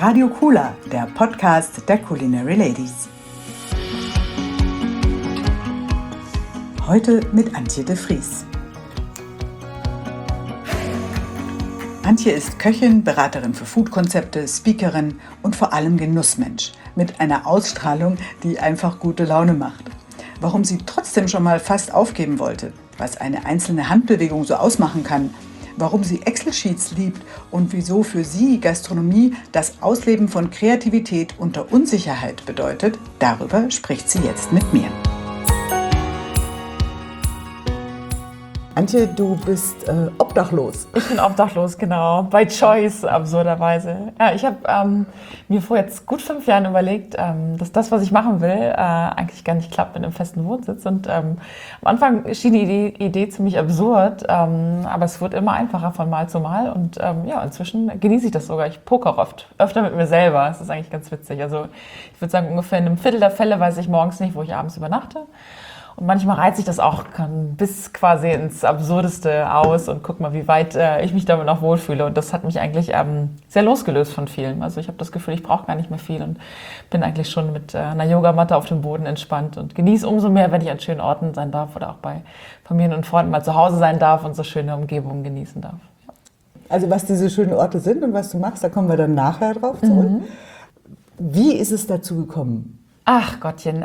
Radio Kula, der Podcast der Culinary Ladies. Heute mit Antje de Vries. Antje ist Köchin, Beraterin für Foodkonzepte, Speakerin und vor allem Genussmensch mit einer Ausstrahlung, die einfach gute Laune macht. Warum sie trotzdem schon mal fast aufgeben wollte, was eine einzelne Handbewegung so ausmachen kann, warum sie Excel-Sheets liebt und wieso für sie Gastronomie das Ausleben von Kreativität unter Unsicherheit bedeutet, darüber spricht sie jetzt mit mir. Antje, du bist obdachlos. Ich bin obdachlos, genau. By choice, absurderweise. Ja, ich habe mir vor jetzt gut 5 Jahren überlegt, dass das, was ich machen will, eigentlich gar nicht klappt mit einem festen Wohnsitz. Und am Anfang schien die Idee ziemlich absurd, aber es wird immer einfacher von Mal zu Mal. Und inzwischen genieße ich das sogar. Ich poker auch öfter mit mir selber. Das ist eigentlich ganz witzig. Also ich würde sagen, ungefähr in einem Viertel der Fälle weiß ich morgens nicht, wo ich abends übernachte. Und manchmal reizt sich das auch bis quasi ins Absurdeste aus und guck mal, wie weit ich mich damit noch wohlfühle. Und das hat mich eigentlich sehr losgelöst von vielem. Also ich habe das Gefühl, ich brauche gar nicht mehr viel und bin eigentlich schon mit einer Yogamatte auf dem Boden entspannt und genieße umso mehr, wenn ich an schönen Orten sein darf oder auch bei Familien und Freunden mal zu Hause sein darf und so schöne Umgebungen genießen darf. Also was diese schönen Orte sind und was du machst, da kommen wir dann nachher drauf zurück. Wie ist es dazu gekommen? Ach Gottchen,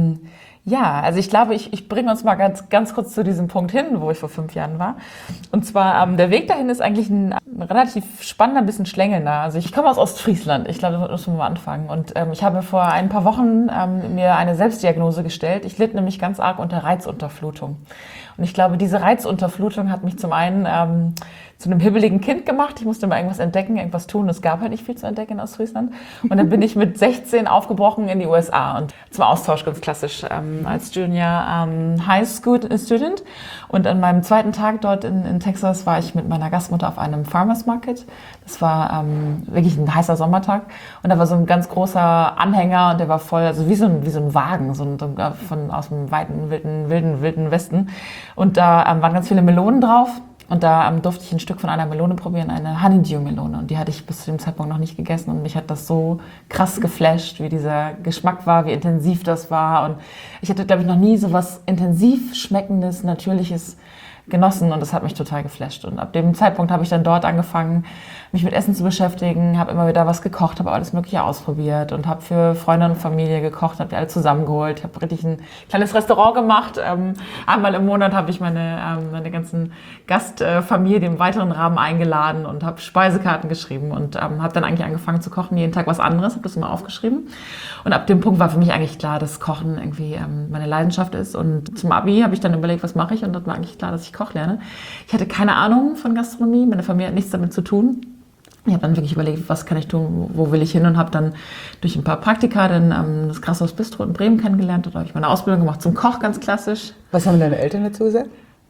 ja, also ich glaube, ich bringe uns mal ganz kurz zu diesem Punkt hin, wo ich vor 5 Jahren war. Und zwar, der Weg dahin ist eigentlich ein relativ spannender, ein bisschen schlängelnder. Also ich komme aus Ostfriesland, ich glaube, da müssen wir mal anfangen. Und ich habe vor ein paar Wochen mir eine Selbstdiagnose gestellt. Ich litt nämlich ganz arg unter Reizunterflutung. Und ich glaube, diese Reizunterflutung hat mich zum einen zu einem hibbeligen Kind gemacht. Ich musste mal irgendwas entdecken, irgendwas tun. Es gab halt nicht viel zu entdecken in Ostfriesland. Und dann bin ich mit 16 aufgebrochen in die USA und zum Austausch, ganz klassisch, als Junior High School Student. Und an meinem zweiten Tag dort in Texas war ich mit meiner Gastmutter auf einem Farmers Market. Das war wirklich ein heißer Sommertag. Und da war so ein ganz großer Anhänger und der war voll, also wie so ein Wagen, aus dem wilden Westen. Und da waren ganz viele Melonen drauf. Und da durfte ich ein Stück von einer Melone probieren, eine Honeydew-Melone. Und die hatte ich bis zu dem Zeitpunkt noch nicht gegessen. Und mich hat das so krass geflasht, wie dieser Geschmack war, wie intensiv das war. Und ich hatte, glaube ich, noch nie so was intensiv schmeckendes, natürliches genossen. Und das hat mich total geflasht. Und ab dem Zeitpunkt habe ich dann dort angefangen, mich mit Essen zu beschäftigen, habe immer wieder was gekocht, habe alles Mögliche ausprobiert und habe für Freunde und Familie gekocht, habe die alle zusammengeholt. Ich habe richtig ein kleines Restaurant gemacht. Einmal im Monat habe ich meine ganzen Gastfamilie im weiteren Rahmen eingeladen und habe Speisekarten geschrieben und habe dann eigentlich angefangen zu kochen, jeden Tag was anderes, habe das immer aufgeschrieben. Und ab dem Punkt war für mich eigentlich klar, dass Kochen irgendwie meine Leidenschaft ist. Und zum Abi habe ich dann überlegt, was mache ich? Und dann war eigentlich klar, dass ich Koch lerne. Ich hatte keine Ahnung von Gastronomie, meine Familie hat nichts damit zu tun. Ich habe dann wirklich überlegt, was kann ich tun, wo will ich hin und habe dann durch ein paar Praktika dann das Gasthaus Bistro in Bremen kennengelernt. Da habe ich meine Ausbildung gemacht zum Koch, ganz klassisch. Was haben deine Eltern dazu gesagt?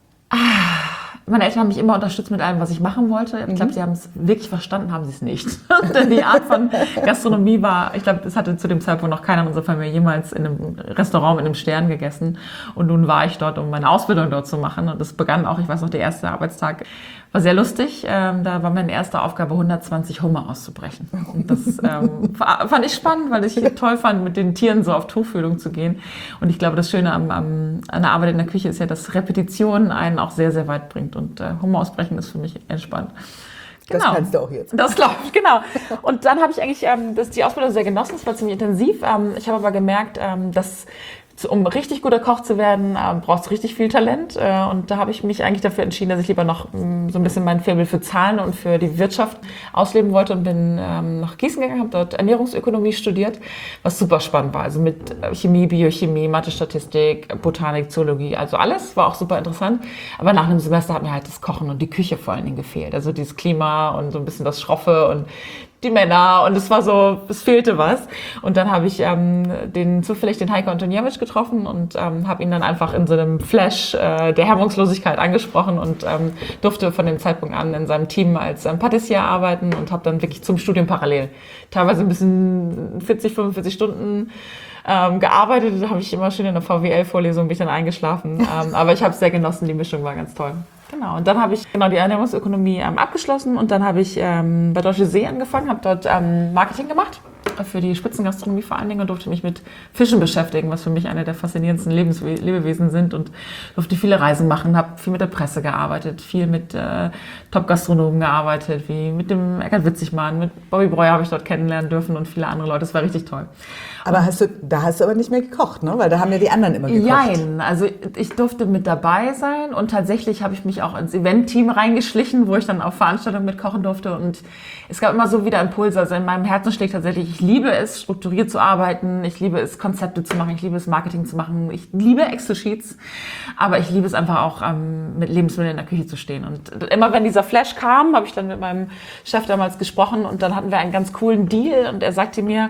Meine Eltern haben mich immer unterstützt mit allem, was ich machen wollte. Ich glaube, sie haben es wirklich verstanden, haben sie es nicht. Denn die Art von Gastronomie war, ich glaube, es hatte zu dem Zeitpunkt noch keiner in unserer Familie jemals in einem Restaurant mit einem Stern gegessen. Und nun war ich dort, um meine Ausbildung dort zu machen. Und das begann auch, ich weiß noch, der erste Arbeitstag war sehr lustig. Da war meine erste Aufgabe, 120 Hummer auszubrechen. Und das fand ich spannend, weil ich toll fand, mit den Tieren so auf Tuchfühlung zu gehen. Und ich glaube, das Schöne an der Arbeit in der Küche ist ja, dass Repetition einen auch sehr, sehr weit bringt. Und Hummer ausbrechen ist für mich entspannt. Genau. Das kannst du auch jetzt. Das läuft, genau. Und dann habe ich eigentlich die Ausbildung sehr genossen. Es war ziemlich intensiv. Ich habe aber gemerkt, dass um richtig guter Koch zu werden, brauchst du richtig viel Talent. Und da habe ich mich eigentlich dafür entschieden, dass ich lieber noch so ein bisschen mein Faible für Zahlen und für die Wirtschaft ausleben wollte und bin nach Gießen gegangen, habe dort Ernährungsökonomie studiert, was super spannend war. Also mit Chemie, Biochemie, Mathe, Statistik, Botanik, Zoologie, also alles war auch super interessant. Aber nach einem Semester hat mir halt das Kochen und die Küche vor allen Dingen gefehlt. Also dieses Klima und so ein bisschen das Schroffe und die Männer und es fehlte was. Und dann habe ich zufällig den Heiko Antoniewicz getroffen und habe ihn dann einfach in so einem Flash der Hemmungslosigkeit angesprochen und durfte von dem Zeitpunkt an in seinem Team als Patissier arbeiten und habe dann wirklich zum Studium parallel teilweise ein bisschen 40, 45 Stunden gearbeitet. Da habe ich immer schön in der VWL-Vorlesung bin ich dann eingeschlafen. Aber ich habe es sehr genossen, die Mischung war ganz toll. Genau, und dann habe ich die Ernährungsökonomie abgeschlossen und dann habe ich bei Deutsche See angefangen, habe dort Marketing gemacht für die Spitzengastronomie vor allen Dingen und durfte mich mit Fischen beschäftigen, was für mich eine der faszinierendsten Lebewesen sind und durfte viele Reisen machen, habe viel mit der Presse gearbeitet, viel mit Top-Gastronomen gearbeitet, wie mit dem Eckhard Witzigmann, mit Bobby Breuer habe ich dort kennenlernen dürfen und viele andere Leute, das war richtig toll. Aber da hast du aber nicht mehr gekocht, ne? Weil da haben ja die anderen immer gekocht. Nein, also ich durfte mit dabei sein und tatsächlich habe ich mich auch ins Event-Team reingeschlichen, wo ich dann auf Veranstaltungen mitkochen durfte und es gab immer so wieder Impulse. Also in meinem Herzen schlägt tatsächlich, ich liebe es, strukturiert zu arbeiten, ich liebe es, Konzepte zu machen, ich liebe es, Marketing zu machen, ich liebe Excel-Sheets, aber ich liebe es einfach auch, mit Lebensmitteln in der Küche zu stehen. Und immer wenn dieser Flash kam, habe ich dann mit meinem Chef damals gesprochen und dann hatten wir einen ganz coolen Deal und er sagte mir,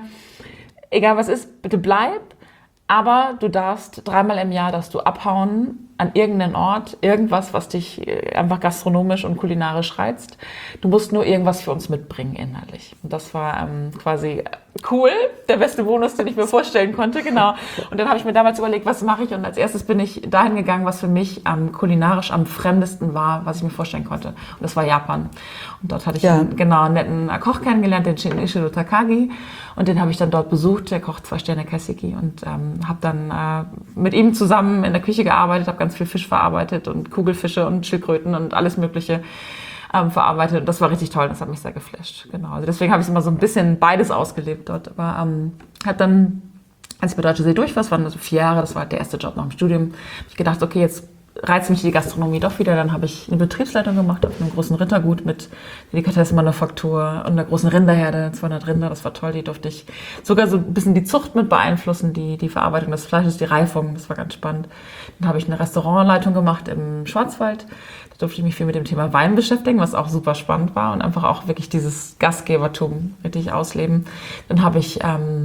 egal was ist, bitte bleib, aber du darfst 3-mal im Jahr abhauen an irgendeinen Ort, irgendwas, was dich einfach gastronomisch und kulinarisch reizt. Du musst nur irgendwas für uns mitbringen inhaltlich. Und das war quasi cool, der beste Bonus, den ich mir vorstellen konnte, genau. Und dann habe ich mir damals überlegt, was mache ich? Und als erstes bin ich dahin gegangen, was für mich kulinarisch am fremdesten war, was ich mir vorstellen konnte. Und das war Japan. Und dort hatte ich einen netten Koch kennengelernt, den Shinichiro Takagi. Und den habe ich dann dort besucht, der kocht 2 Sterne Kaiseki. Und habe dann mit ihm zusammen in der Küche gearbeitet, habe ganz viel Fisch verarbeitet und Kugelfische und Schildkröten und alles Mögliche verarbeitet. Und das war richtig toll, das hat mich sehr geflasht. Genau. Also deswegen habe ich immer so ein bisschen beides ausgelebt dort. Aber hat dann, als ich bei Deutsche See durch war, das waren so 4 Jahre, das war der erste Job nach dem Studium, habe ich gedacht, okay, jetzt reizt mich die Gastronomie doch wieder. Dann habe ich eine Betriebsleitung gemacht auf einem großen Rittergut mit Delikatessenmanufaktur und einer großen Rinderherde, 200 Rinder, das war toll. Die durfte ich sogar so ein bisschen die Zucht mit beeinflussen, die Verarbeitung des Fleisches, die Reifung, das war ganz spannend. Dann habe ich eine Restaurantleitung gemacht im Schwarzwald. Da durfte ich mich viel mit dem Thema Wein beschäftigen, was auch super spannend war und einfach auch wirklich dieses Gastgebertum richtig ausleben. Dann habe ich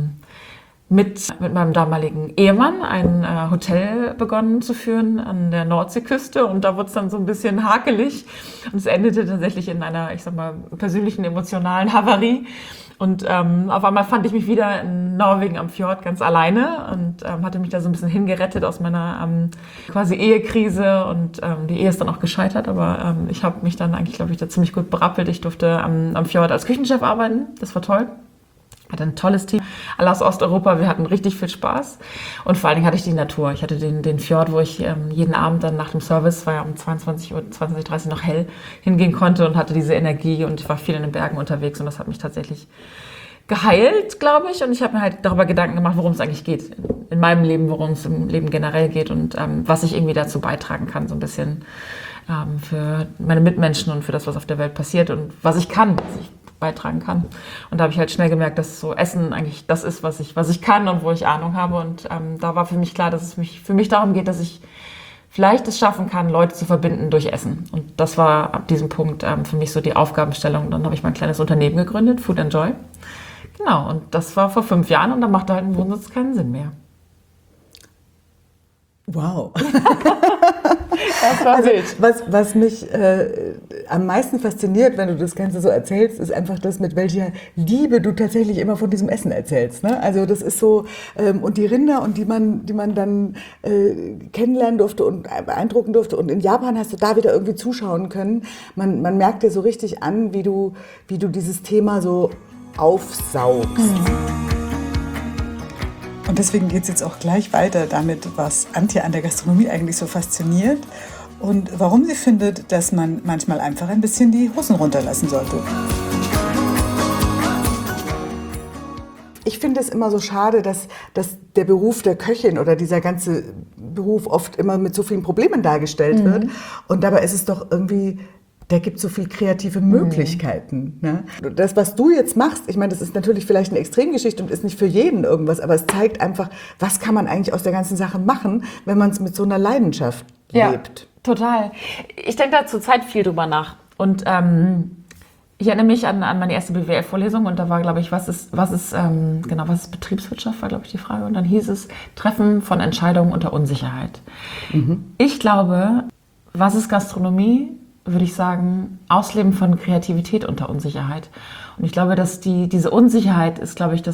mit meinem damaligen Ehemann ein Hotel begonnen zu führen an der Nordseeküste und da wurde es dann so ein bisschen hakelig und es endete tatsächlich in einer, ich sag mal, persönlichen, emotionalen Havarie und auf einmal fand ich mich wieder in Norwegen am Fjord ganz alleine und hatte mich da so ein bisschen hingerettet aus meiner quasi Ehekrise und die Ehe ist dann auch gescheitert, aber ich habe mich dann eigentlich, glaube ich, da ziemlich gut berappelt. Ich durfte am Fjord als Küchenchef arbeiten, das war toll. Hatte ein tolles Team, alle aus Osteuropa, wir hatten richtig viel Spaß und vor allen Dingen hatte ich die Natur. Ich hatte den Fjord, wo ich jeden Abend dann nach dem Service, war ja um 22 Uhr, 22:30 Uhr noch hell, hingehen konnte und hatte diese Energie und ich war viel in den Bergen unterwegs und das hat mich tatsächlich geheilt, glaube ich. Und ich habe mir halt darüber Gedanken gemacht, worum es eigentlich geht in meinem Leben, worum es im Leben generell geht und was ich irgendwie dazu beitragen kann, so ein bisschen für meine Mitmenschen und für das, was auf der Welt passiert und was ich kann, was ich beitragen kann. Und da habe ich halt schnell gemerkt, dass so Essen eigentlich das ist, was ich kann und wo ich Ahnung habe. Und da war für mich klar, dass es für mich darum geht, dass ich vielleicht es schaffen kann, Leute zu verbinden durch Essen. Und das war ab diesem Punkt für mich so die Aufgabenstellung. Dann habe ich mein kleines Unternehmen gegründet, Food & Joy. Genau, und das war vor 5 Jahren und dann machte halt ein Wohnsitz keinen Sinn mehr. Wow. Das war wild. Was mich am meisten fasziniert, wenn du das Ganze so erzählst, ist einfach das, mit welcher Liebe du tatsächlich immer von diesem Essen erzählst. Ne? Also das ist so, und die Rinder, und die man dann kennenlernen durfte und beeindrucken durfte. Und in Japan hast du da wieder irgendwie zuschauen können. Man merkt dir so richtig an, wie du dieses Thema so aufsaugst. Und deswegen geht es jetzt auch gleich weiter damit, was Antje an der Gastronomie eigentlich so fasziniert und warum sie findet, dass man manchmal einfach ein bisschen die Hosen runterlassen sollte. Ich finde es immer so schade, dass der Beruf der Köchin oder dieser ganze Beruf oft immer mit so vielen Problemen dargestellt wird. Und dabei ist es doch irgendwie... Der gibt so viel kreative Möglichkeiten. Ne? Das, was du jetzt machst, ich meine, das ist natürlich vielleicht eine Extremgeschichte und ist nicht für jeden irgendwas, aber es zeigt einfach, was kann man eigentlich aus der ganzen Sache machen, wenn man es mit so einer Leidenschaft lebt. Total. Ich denke da zur Zeit viel drüber nach. Und ich erinnere mich an meine erste BWL-Vorlesung und da war, glaube ich, was ist Betriebswirtschaft, war, glaube ich, die Frage. Und dann hieß es, Treffen von Entscheidungen unter Unsicherheit. Ich glaube, was ist Gastronomie? würde ich sagen, Ausleben von Kreativität unter Unsicherheit. Und ich glaube, dass diese Unsicherheit ist, glaube ich, die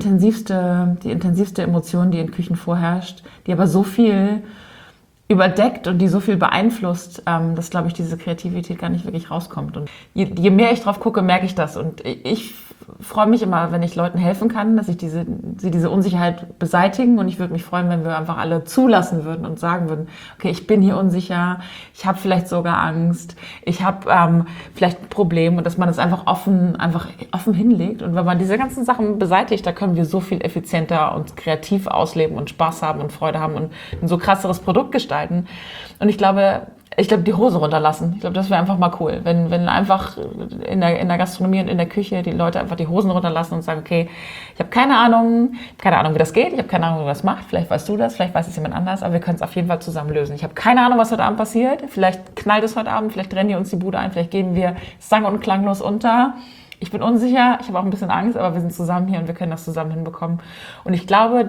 intensivste Emotion, die in Küchen vorherrscht, die aber so viel überdeckt und die so viel beeinflusst, dass, glaube ich, diese Kreativität gar nicht wirklich rauskommt. Und je mehr ich drauf gucke, merke ich das. Und ich freue mich immer, wenn ich Leuten helfen kann, dass sie diese Unsicherheit beseitigen. Und ich würde mich freuen, wenn wir einfach alle zulassen würden und sagen würden, okay, ich bin hier unsicher, ich habe vielleicht sogar Angst, ich habe vielleicht ein Problem, und dass man das einfach offen hinlegt. Und wenn man diese ganzen Sachen beseitigt, da können wir so viel effizienter und kreativ ausleben und Spaß haben und Freude haben und ein so krasseres Produkt gestalten. Und ich glaube, die Hose runterlassen. Ich glaube, das wäre einfach mal cool, wenn einfach in der Gastronomie und in der Küche die Leute einfach die Hosen runterlassen und sagen, okay, ich habe keine Ahnung, wie das geht, ich habe keine Ahnung, wie das macht, vielleicht weißt du das, vielleicht weiß es jemand anders, aber wir können es auf jeden Fall zusammen lösen. Ich habe keine Ahnung, was heute Abend passiert, vielleicht knallt es heute Abend, vielleicht trennen die uns die Bude ein, vielleicht gehen wir sang- und klanglos unter. Ich bin unsicher, ich habe auch ein bisschen Angst, aber wir sind zusammen hier und wir können das zusammen hinbekommen. Und ich glaube,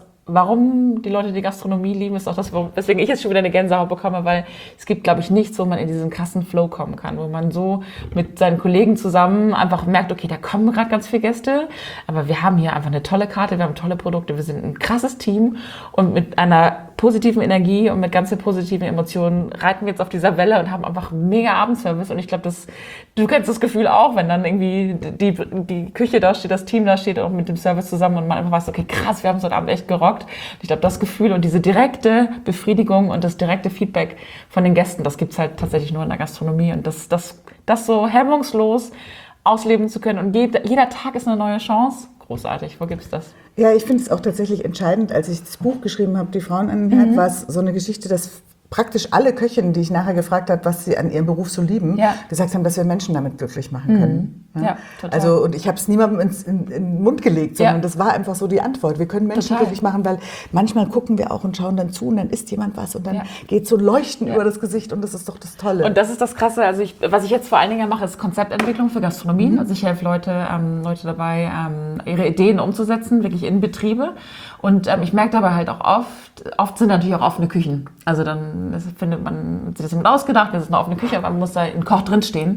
warum die Leute die Gastronomie lieben, ist auch das, weswegen ich jetzt schon wieder eine Gänsehaut bekomme, weil es gibt, glaube ich, nichts, wo man in diesen krassen Flow kommen kann, wo man so mit seinen Kollegen zusammen einfach merkt, okay, da kommen gerade ganz viele Gäste, aber wir haben hier einfach eine tolle Karte, wir haben tolle Produkte, wir sind ein krasses Team und mit einer positiven Energie und mit ganz vielen positiven Emotionen reiten wir jetzt auf dieser Welle und haben einfach mega Abendservice. Und ich glaube, du kennst das Gefühl auch, wenn dann irgendwie die Küche da steht, das Team da steht, auch mit dem Service zusammen und man einfach weiß, okay, krass, wir haben es heute Abend echt gerockt. Ich glaube, das Gefühl und diese direkte Befriedigung und das direkte Feedback von den Gästen, das gibt's halt tatsächlich nur in der Gastronomie. Und das so hemmungslos ausleben zu können. Und jeder Tag ist eine neue Chance. Großartig. Wo gibt's das? Ja, ich finde es auch tatsächlich entscheidend. Als ich das Buch geschrieben habe, Die Frauen an den Herd, war es so eine Geschichte, dass praktisch alle Köchinnen, die ich nachher gefragt habe, was sie an ihrem Beruf so lieben, gesagt haben, dass wir Menschen damit glücklich machen können. Ja, total. Also, und ich habe es niemandem in den Mund gelegt, sondern das war einfach so die Antwort. Wir können Menschen glücklich machen, weil manchmal gucken wir auch und schauen dann zu und dann isst jemand was und dann geht so Leuchten über das Gesicht und das ist doch das Tolle. Und das ist das Krasse. Also was ich jetzt vor allen Dingen mache, ist Konzeptentwicklung für Gastronomien. Also ich helfe Leute dabei, ihre Ideen umzusetzen, wirklich in Betriebe. Und ich merke dabei halt auch oft sind natürlich auch offene Küchen. Also dann findet man sich das jemand ausgedacht, das ist eine offene Küche, aber man muss da ein Koch drinstehen.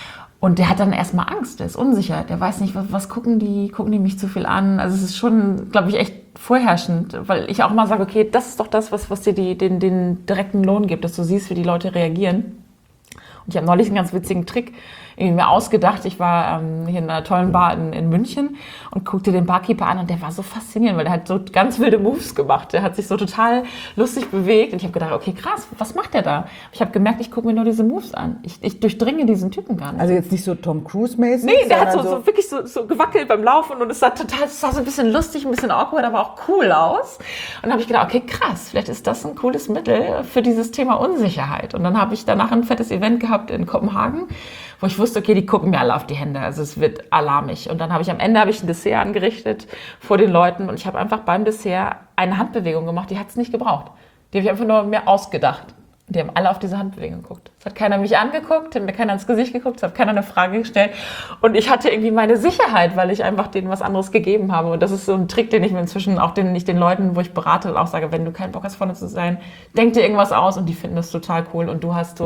Und der hat dann erstmal Angst, der ist unsicher, der weiß nicht, was gucken die mich zu viel an. Also es ist schon, glaube ich, echt vorherrschend, weil ich auch mal sage, okay, das ist doch das, was dir den direkten Lohn gibt, dass du siehst, wie die Leute reagieren. Und ich habe neulich einen ganz witzigen Trick mir ausgedacht. Ich war hier in einer tollen Bar in München und guckte den Barkeeper an und der war so faszinierend, weil der hat so ganz wilde Moves gemacht. Der hat sich so total lustig bewegt und ich habe gedacht, okay, krass, was macht der da? Ich habe gemerkt, ich gucke mir nur diese Moves an. Ich durchdringe diesen Typen gar nicht. Also jetzt nicht so Tom Cruise-mäßig? Nee, der hat so wirklich so gewackelt beim Laufen und es sah so ein bisschen lustig, ein bisschen awkward, aber auch cool aus. Und dann habe ich gedacht, okay, krass, vielleicht ist das ein cooles Mittel für dieses Thema Unsicherheit. Und dann habe ich danach ein fettes Event gehabt in Kopenhagen, wo ich wusste, okay, die gucken mir alle auf die Hände, also es wird alarmig. Und dann habe ich ein Dessert angerichtet vor den Leuten und ich habe einfach beim Dessert eine Handbewegung gemacht, die hat es nicht gebraucht. Die habe ich einfach nur mir ausgedacht. Die haben alle auf diese Handbewegung geguckt. Es hat keiner mich angeguckt, hat mir keiner ins Gesicht geguckt, es hat keiner eine Frage gestellt. Und ich hatte irgendwie meine Sicherheit, weil ich einfach denen was anderes gegeben habe. Und das ist so ein Trick, den ich mir inzwischen auch den Leuten, wo ich berate, auch sage, wenn du keinen Bock hast, vorne zu sein, denk dir irgendwas aus und die finden das total cool. Und du hast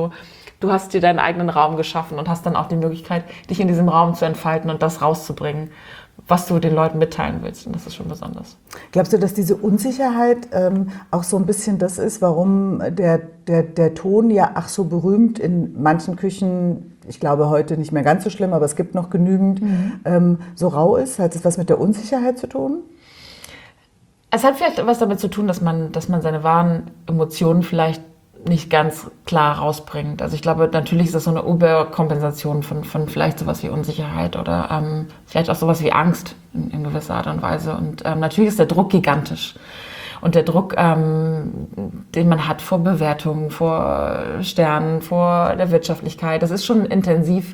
dir deinen eigenen Raum geschaffen und hast dann auch die Möglichkeit, dich in diesem Raum zu entfalten und das rauszubringen, was du den Leuten mitteilen willst. Und das ist schon besonders. Glaubst du, dass diese Unsicherheit auch so ein bisschen das ist, warum der Ton ja ach so berühmt in manchen Küchen, ich glaube heute nicht mehr ganz so schlimm, aber es gibt noch genügend, so rau ist? Hat es was mit der Unsicherheit zu tun? Es hat vielleicht was damit zu tun, dass man seine wahren Emotionen vielleicht nicht ganz klar rausbringt. Also ich glaube, natürlich ist das so eine Überkompensation von vielleicht sowas wie Unsicherheit oder vielleicht auch sowas wie Angst in gewisser Art und Weise. Und natürlich ist der Druck gigantisch. Und der Druck, den man hat vor Bewertungen, vor Sternen, vor der Wirtschaftlichkeit, das ist schon intensiv.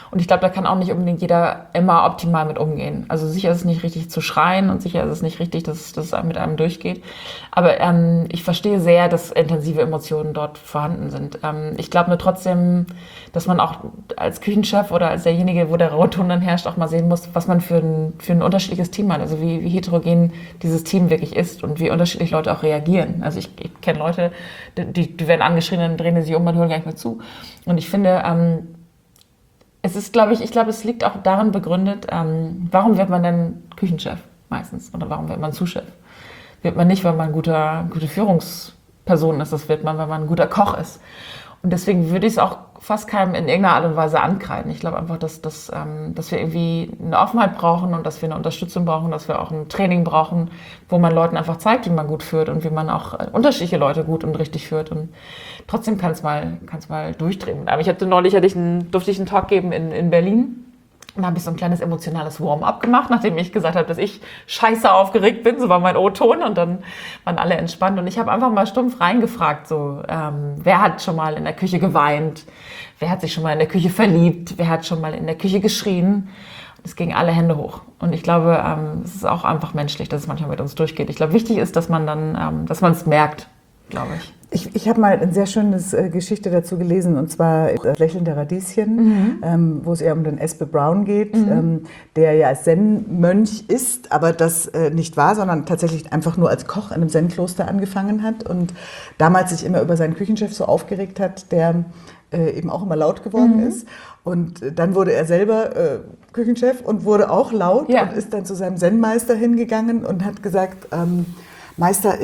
Und ich glaube, da kann auch nicht unbedingt jeder immer optimal mit umgehen. Also sicher ist es nicht richtig zu schreien und sicher ist es nicht richtig, dass es mit einem durchgeht. Aber ich verstehe sehr, dass intensive Emotionen dort vorhanden sind. Ich glaube nur trotzdem, dass man auch als Küchenchef oder als derjenige, wo der Rauton dann herrscht, auch mal sehen muss, was man für ein unterschiedliches Team hat. Also wie heterogen dieses Team wirklich ist und wie unterschiedlich Leute auch reagieren. Also ich kenne Leute, die werden angeschrien, dann drehen die sich um und hören gar nicht mehr zu. Und ich finde, es ist, ich glaube, es liegt auch darin begründet, warum wird man denn Küchenchef meistens? Oder warum wird man Sous-Chef? Wird man nicht, weil man gute Führungsperson ist, das wird man, weil man ein guter Koch ist. Und deswegen würde ich es auch fast keinem in irgendeiner Art und Weise ankreiden. Ich glaube einfach, dass wir irgendwie eine Offenheit brauchen und dass wir eine Unterstützung brauchen, dass wir auch ein Training brauchen, wo man Leuten einfach zeigt, wie man gut führt und wie man auch unterschiedliche Leute gut und richtig führt. Und trotzdem kann es mal durchdrehen. Aber durfte ich einen Talk geben in Berlin. Und da habe ich so ein kleines emotionales Warm-up gemacht, nachdem ich gesagt habe, dass ich scheiße aufgeregt bin. So war mein O-Ton und dann waren alle entspannt. Und ich habe einfach mal stumpf reingefragt, so, wer hat schon mal in der Küche geweint? Wer hat sich schon mal in der Küche verliebt? Wer hat schon mal in der Küche geschrien? Und es gingen alle Hände hoch. Und ich glaube, es ist auch einfach menschlich, dass es manchmal mit uns durchgeht. Ich glaube, wichtig ist, dass man es merkt, glaube ich. Ich habe mal eine sehr schöne Geschichte dazu gelesen, und zwar Lächelnde Radieschen, wo es eher um den Espe Brown geht, der ja als Zen-Mönch ist, aber das nicht war, sondern tatsächlich einfach nur als Koch in einem Zen-Kloster angefangen hat und damals sich immer über seinen Küchenchef so aufgeregt hat, der eben auch immer laut geworden ist. Und dann wurde er selber Küchenchef und wurde auch laut und ist dann zu seinem Zen-Meister hingegangen und hat gesagt, Meister,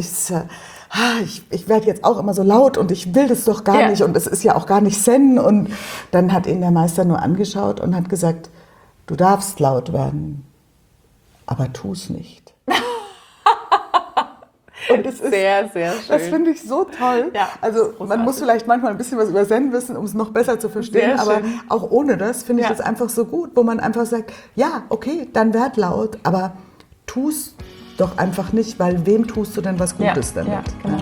ich werde jetzt auch immer so laut und ich will das doch gar nicht und es ist ja auch gar nicht Zen. Und dann hat ihn der Meister nur angeschaut und hat gesagt, du darfst laut werden, aber tu's nicht. Und das ist sehr, sehr schön. Das finde ich so toll. Ja, also man muss vielleicht manchmal ein bisschen was über Zen wissen, um es noch besser zu verstehen, aber auch ohne das finde ich das einfach so gut, wo man einfach sagt, ja, okay, dann werd laut, aber tu's doch einfach nicht, weil wem tust du denn was Gutes damit? Ja, genau.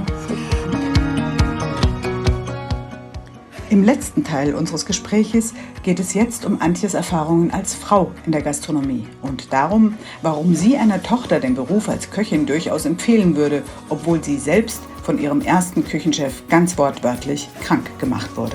Im letzten Teil unseres Gespräches geht es jetzt um Antjes Erfahrungen als Frau in der Gastronomie und darum, warum sie einer Tochter den Beruf als Köchin durchaus empfehlen würde, obwohl sie selbst von ihrem ersten Küchenchef ganz wortwörtlich krank gemacht wurde.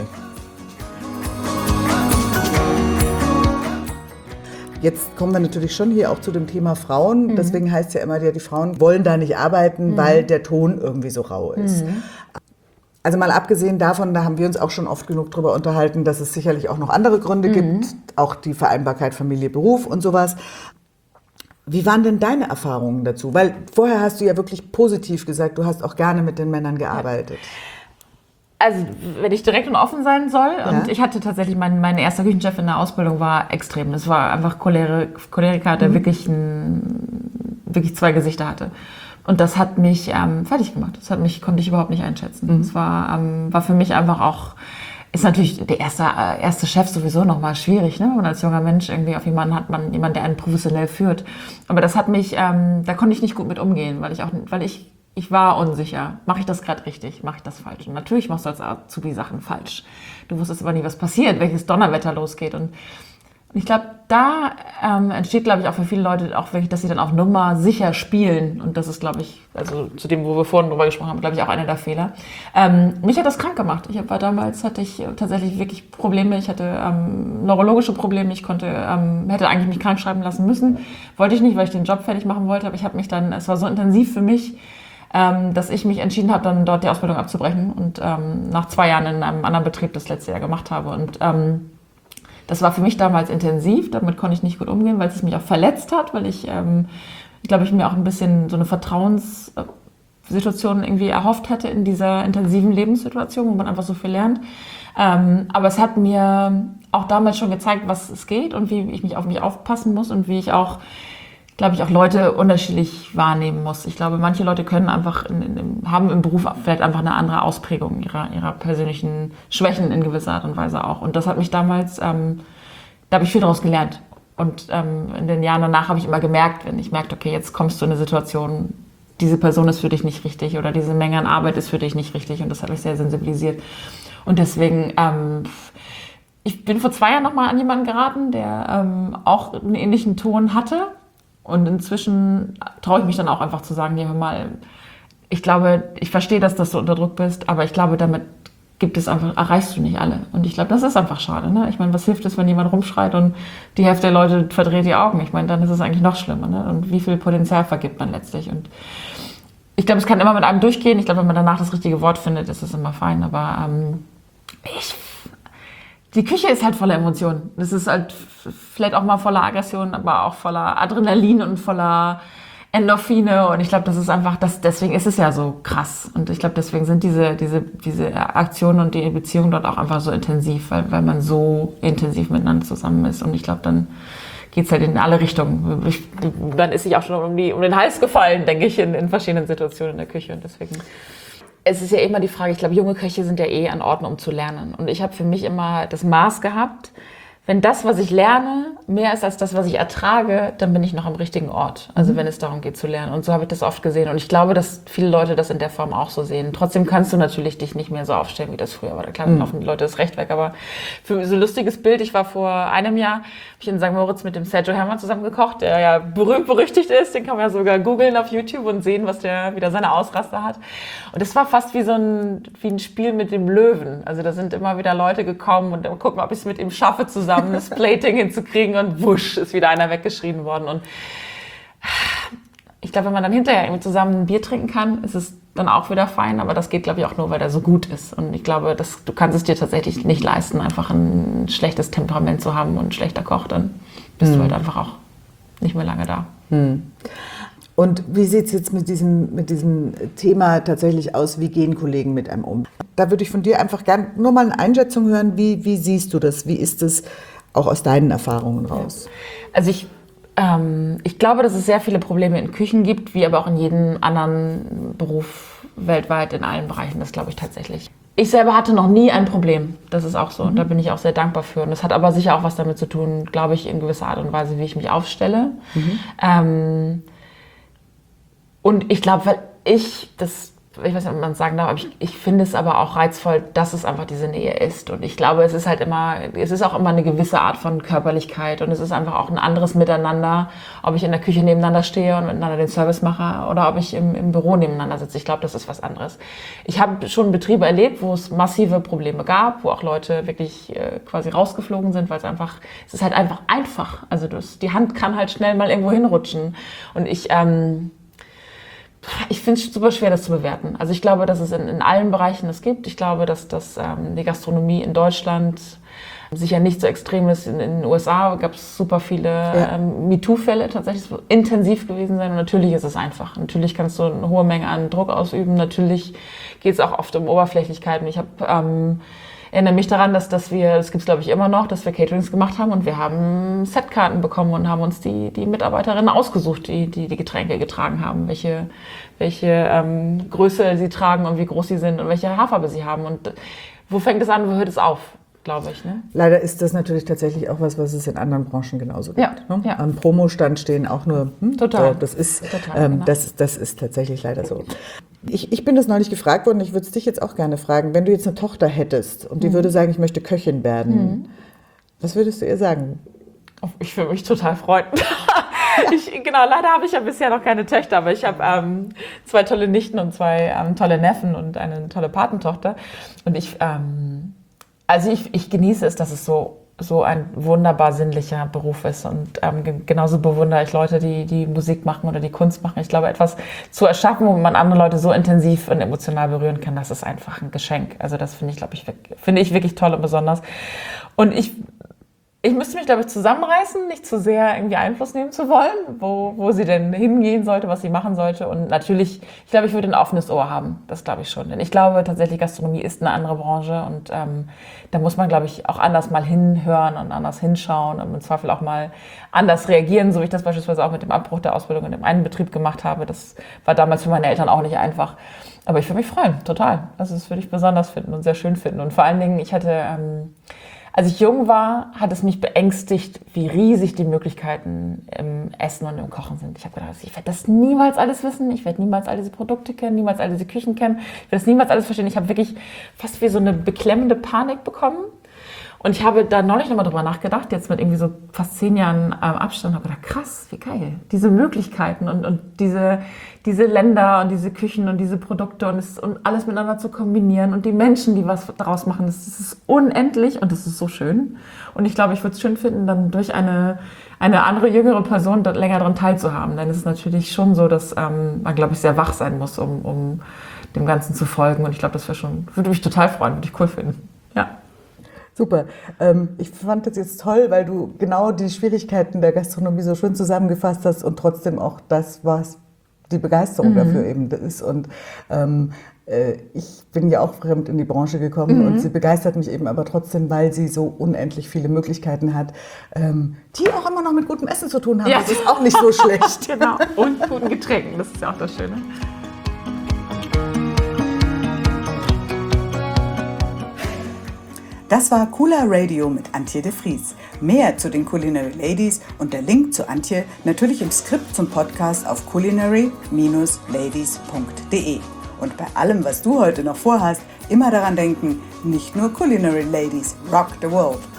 Jetzt kommen wir natürlich schon hier auch zu dem Thema Frauen. Deswegen heißt es ja immer, die Frauen wollen da nicht arbeiten, weil der Ton irgendwie so rau ist. Also mal abgesehen davon, da haben wir uns auch schon oft genug drüber unterhalten, dass es sicherlich auch noch andere Gründe gibt, auch die Vereinbarkeit Familie, Beruf und sowas. Wie waren denn deine Erfahrungen dazu? Weil vorher hast du ja wirklich positiv gesagt, du hast auch gerne mit den Männern gearbeitet. Also, wenn ich direkt und offen sein soll, und ich hatte tatsächlich, mein erster Küchenchef in der Ausbildung war extrem. Das war einfach Choleriker, der wirklich zwei Gesichter hatte. Und das hat mich fertig gemacht. Konnte ich überhaupt nicht einschätzen. Das war für mich einfach auch, ist natürlich der erste Chef sowieso nochmal schwierig, ne? Wenn man als junger Mensch irgendwie auf jemanden hat, der einen professionell führt. Aber das hat mich, da konnte ich nicht gut mit umgehen, weil ich war unsicher. Mache ich das gerade richtig? Mache ich das falsch? Und natürlich machst du als Azubi Sachen falsch. Du wusstest aber nie, was passiert, welches Donnerwetter losgeht. Und ich glaube, da entsteht, glaube ich, auch für viele Leute auch wirklich, dass sie dann auf Nummer sicher spielen. Und das ist, glaube ich, also zu dem, wo wir vorhin drüber gesprochen haben, glaube ich, auch einer der Fehler. Mich hat das krank gemacht. Damals hatte ich tatsächlich wirklich Probleme. Ich hatte neurologische Probleme. Ich hätte eigentlich mich krank schreiben lassen müssen. Wollte ich nicht, weil ich den Job fertig machen wollte. Aber es war so intensiv für mich, dass ich mich entschieden habe, dann dort die Ausbildung abzubrechen und nach 2 Jahren in einem anderen Betrieb das letzte Jahr gemacht habe. Und das war für mich damals intensiv, damit konnte ich nicht gut umgehen, weil es mich auch verletzt hat, weil ich glaube, ich mir auch ein bisschen so eine Vertrauenssituation irgendwie erhofft hätte in dieser intensiven Lebenssituation, wo man einfach so viel lernt. Aber es hat mir auch damals schon gezeigt, was es geht und wie ich mich auf mich aufpassen muss und wie ich auch, glaube ich, auch Leute unterschiedlich wahrnehmen muss. Ich glaube, manche Leute können einfach haben im Beruf vielleicht einfach eine andere Ausprägung ihrer persönlichen Schwächen in gewisser Art und Weise auch. Und das hat mich damals, da habe ich viel daraus gelernt. Und in den Jahren danach habe ich immer gemerkt, wenn ich merkte, okay, jetzt kommst du in eine Situation, diese Person ist für dich nicht richtig oder diese Menge an Arbeit ist für dich nicht richtig. Und das hat mich sehr sensibilisiert. Und deswegen Ich bin vor 2 Jahren nochmal an jemanden geraten, der auch einen ähnlichen Ton hatte. Und inzwischen traue ich mich dann auch einfach zu sagen, ja, hör mal, ich glaube, ich verstehe, dass du unter Druck bist, aber ich glaube, damit erreichst du nicht alle. Und ich glaube, das ist einfach schade. Ne? Ich meine, was hilft es, wenn jemand rumschreit und die Hälfte der Leute verdreht die Augen? Ich meine, dann ist es eigentlich noch schlimmer. Ne? Und wie viel Potenzial vergibt man letztlich? Und ich glaube, es kann immer mit einem durchgehen. Ich glaube, wenn man danach das richtige Wort findet, ist es immer fein. Aber die Küche ist halt voller Emotionen. Es ist halt vielleicht auch mal voller Aggression, aber auch voller Adrenalin und voller Endorphine. Und ich glaube, das ist einfach, deswegen ist es ja so krass. Und ich glaube, deswegen sind diese Aktionen und die Beziehungen dort auch einfach so intensiv, weil man so intensiv miteinander zusammen ist. Und ich glaube, dann geht's halt in alle Richtungen. Dann ist sich auch schon um den Hals gefallen, denke ich, in verschiedenen Situationen in der Küche. Und deswegen... Es ist ja immer die Frage, ich glaube, junge Köche sind ja an Orten, um zu lernen. Und ich habe für mich immer das Maß gehabt, wenn das, was ich lerne, mehr ist als das, was ich ertrage, dann bin ich noch am richtigen Ort. Also wenn es darum geht zu lernen. Und so habe ich das oft gesehen. Und ich glaube, dass viele Leute das in der Form auch so sehen. Trotzdem kannst du natürlich dich nicht mehr so aufstellen, wie das früher war. Klar, dann laufen die Leute das Recht weg. Aber für so ein lustiges Bild, ich war vor einem Jahr, habe ich in St. Moritz mit dem Sergio Herrmann zusammen gekocht, der ja berühmt-berüchtigt ist. Den kann man ja sogar googeln auf YouTube und sehen, was der wieder seine Ausraster hat. Und es war fast wie ein Spiel mit dem Löwen. Also da sind immer wieder Leute gekommen und gucken, ob ich es mit ihm schaffe, zusammen das Plating hinzukriegen, und wusch, ist wieder einer weggeschrien worden. Und ich glaube, wenn man dann hinterher irgendwie zusammen ein Bier trinken kann, ist es dann auch wieder fein, aber das geht, glaube ich, auch nur, weil der so gut ist. Und ich glaube, du kannst es dir tatsächlich nicht leisten, einfach ein schlechtes Temperament zu haben und ein schlechter Koch, dann bist du halt einfach auch nicht mehr lange da. Und wie sieht es jetzt mit diesem Thema tatsächlich aus? Wie gehen Kollegen mit einem um? Da würde ich von dir einfach gerne nur mal eine Einschätzung hören. Wie siehst du das? Wie ist es auch aus deinen Erfahrungen raus? Also ich glaube, dass es sehr viele Probleme in Küchen gibt, wie aber auch in jedem anderen Beruf weltweit, in allen Bereichen. Das glaube ich tatsächlich. Ich selber hatte noch nie ein Problem. Das ist auch so. Und da bin ich auch sehr dankbar für. Und das hat aber sicher auch was damit zu tun, glaube ich, in gewisser Art und Weise, wie ich mich aufstelle. Und ich glaube, weil ich weiß nicht, ob man es sagen darf, aber ich finde es aber auch reizvoll, dass es einfach diese Nähe ist. Und ich glaube, es ist auch immer eine gewisse Art von Körperlichkeit, und es ist einfach auch ein anderes Miteinander, ob ich in der Küche nebeneinander stehe und miteinander den Service mache oder ob ich im Büro nebeneinander sitze. Ich glaube, das ist was anderes. Ich habe schon Betriebe erlebt, wo es massive Probleme gab, wo auch Leute wirklich quasi rausgeflogen sind, weil es ist halt einfach. Also die Hand kann halt schnell mal irgendwo hinrutschen. Und ich finde es super schwer, das zu bewerten. Also ich glaube, dass es in allen Bereichen das gibt. Ich glaube, dass die Gastronomie in Deutschland sicher nicht so extrem ist. In den USA gab es super viele MeToo-Fälle tatsächlich, so intensiv gewesen sein. Und natürlich ist es einfach. Natürlich kannst du eine hohe Menge an Druck ausüben. Natürlich geht es auch oft um Oberflächlichkeiten. Ich erinnere mich daran, dass wir, das gibt es glaube ich immer noch, dass wir Caterings gemacht haben und wir haben Setkarten bekommen und haben uns die Mitarbeiterinnen ausgesucht, die Getränke getragen haben, welche Größe sie tragen und wie groß sie sind und welche Haarfarbe sie haben. Und wo fängt es an, wo hört es auf, glaube ich. Ne? Leider ist das natürlich tatsächlich auch was es in anderen Branchen genauso gibt. Ja, ne? ja. Am Promostand stehen auch nur, Total. Das ist Genau. das ist tatsächlich leider so. Ich bin das neulich gefragt worden, ich würde es dich jetzt auch gerne fragen, wenn du jetzt eine Tochter hättest und die würde sagen, ich möchte Köchin werden, was würdest du ihr sagen? Ich würde mich total freuen. Leider habe ich ja bisher noch keine Töchter, aber ich habe 2 tolle Nichten und 2 tolle Neffen und eine tolle Patentochter. Und ich genieße es, dass es so ein wunderbar sinnlicher Beruf ist, und genauso bewundere ich Leute, die Musik machen oder die Kunst machen. Ich glaube, etwas zu erschaffen, wo man andere Leute so intensiv und emotional berühren kann, das ist einfach ein Geschenk. Also das finde ich wirklich toll und besonders. Und ich müsste mich, glaube ich, zusammenreißen, nicht zu sehr irgendwie Einfluss nehmen zu wollen, wo sie denn hingehen sollte, was sie machen sollte. Und natürlich, ich glaube, ich würde ein offenes Ohr haben. Das glaube ich schon. Denn ich glaube tatsächlich, Gastronomie ist eine andere Branche. Und da muss man, glaube ich, auch anders mal hinhören und anders hinschauen und im Zweifel auch mal anders reagieren, so wie ich das beispielsweise auch mit dem Abbruch der Ausbildung in dem einen Betrieb gemacht habe. Das war damals für meine Eltern auch nicht einfach. Aber ich würde mich freuen, total. Also das würde ich besonders finden und sehr schön finden. Und vor allen Dingen, als ich jung war, hat es mich beängstigt, wie riesig die Möglichkeiten im Essen und im Kochen sind. Ich habe gedacht, ich werde das niemals alles wissen, ich werde niemals all diese Produkte kennen, niemals all diese Küchen kennen, ich werde das niemals alles verstehen. Ich habe wirklich fast wie so eine beklemmende Panik bekommen. Und ich habe da neulich nochmal drüber nachgedacht, jetzt mit irgendwie so fast 10 Jahren Abstand, habe gedacht, krass, wie geil. Diese Möglichkeiten und diese Länder und diese Küchen und diese Produkte und alles miteinander zu kombinieren und die Menschen, die was daraus machen, das ist unendlich und das ist so schön. Und ich glaube, ich würde es schön finden, dann durch eine andere, jüngere Person dort länger daran teilzuhaben. Denn es ist natürlich schon so, dass man, glaube ich, sehr wach sein muss, um dem Ganzen zu folgen. Und ich glaube, würde mich total freuen, würde ich cool finden. Ja. Super. Ich fand das jetzt toll, weil du genau die Schwierigkeiten der Gastronomie so schön zusammengefasst hast und trotzdem auch das, was die Begeisterung dafür eben ist. Und ich bin ja auch fremd in die Branche gekommen und sie begeistert mich eben aber trotzdem, weil sie so unendlich viele Möglichkeiten hat, die auch immer noch mit gutem Essen zu tun haben. Ja. Das ist auch nicht so schlecht. Genau. Und guten Getränken, das ist ja auch das Schöne. Das war Cooler Radio mit Antje de Vries. Mehr zu den Culinary Ladies und der Link zu Antje natürlich im Skript zum Podcast auf culinary-ladies.de. Und bei allem, was du heute noch vorhast, immer daran denken, nicht nur Culinary Ladies rock the world.